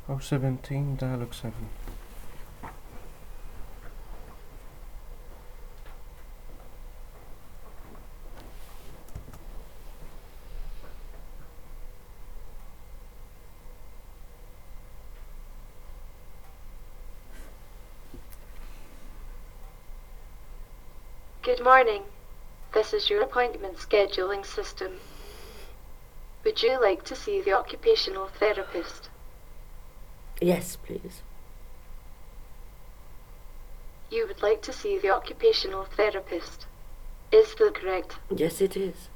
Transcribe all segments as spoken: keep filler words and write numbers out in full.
oh seventeen, dialogue seven. Good morning. This is your appointment scheduling system. Would you like to see the occupational therapist? Yes, please. You would like to see the occupational therapist. Is that correct? Yes, it is.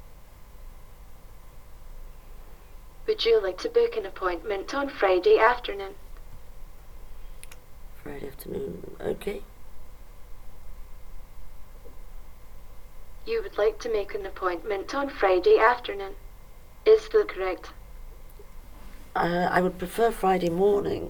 Would you like to book an appointment on Friday afternoon? Friday afternoon, okay. You would like to make an appointment on Friday afternoon. Is that correct? Uh, I would prefer Friday morning.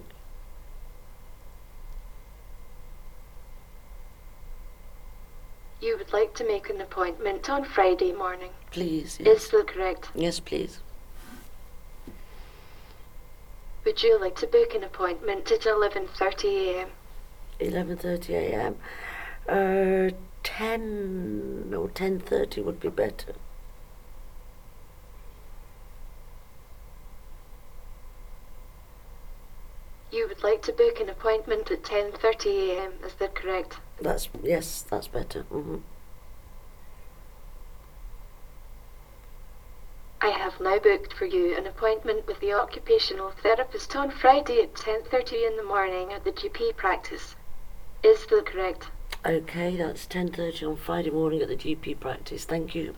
You would like to make an appointment on Friday morning. Please, yes. Is that correct? Yes, please. Would you like to book an appointment at eleven thirty a m? eleven thirty a m. Uh, ten or ten thirty would be better. You would like to book an appointment at ten thirty a m, is that correct? That's, yes, that's better. Mm-hmm. I have now booked for you an appointment with the occupational therapist on Friday at ten thirty in the morning at the G P practice. Is that correct? Okay, that's ten thirty on Friday morning at the G P practice. Thank you.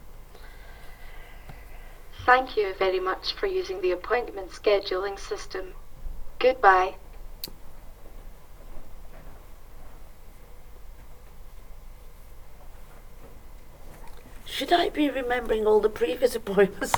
Thank you very much for using the appointment scheduling system. Goodbye. Should I be remembering all the previous appointments?